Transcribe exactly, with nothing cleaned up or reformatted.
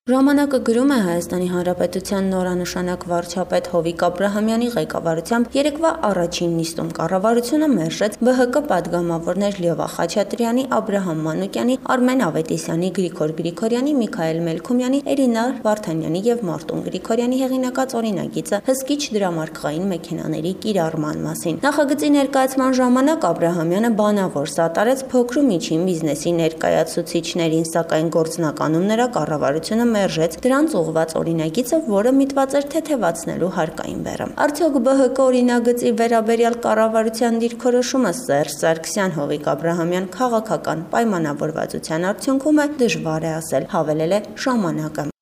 Ժամանակը գրում է Հայաստանի Հանրապետության նորանշանակ վարչապետ Հովիկ Աբրահամյանի ղեկավարությամբ երեկվա առաջին նիստում կառավարությունը մերժեց Բ Հ Կ պատգամավորներ Լյովա Խաչատրյանի, Աբրահամ Մանուկյանի, Արմեն Ավետիսյանի, Գրիգոր Գրիգորյանի, Միքայել Մելքումյանի, Էրինա Վարդանյանի եւ Մարտուն Գրիգորյանի հեղինակած օրինագիծը հսկիչ դրամարկղային մեքենաների կիրառման մասին։ Նախագծի ներկայացման ժամանակ Աբրահամյանը բանավոր սատարեց փոքր ու միջին բիզնեսի ներկայացուցիչներին, սակայն գործնականում նրա կառավարությունը մերժեց դրանց ուղղված օրինագիծը, որը միտված էր թեթևացնելու հարկային բեռը։ Արդյոք Բ Հ Կ օրինագծի վերաբերյալ կառավարության դիրքորոշումը Սերժ Սարգսյան Հովիկ Աբրահամյան քաղաքական պայմանավորվածության արդյունքում է, դժվար է ասել, հավելել է ժամանակը։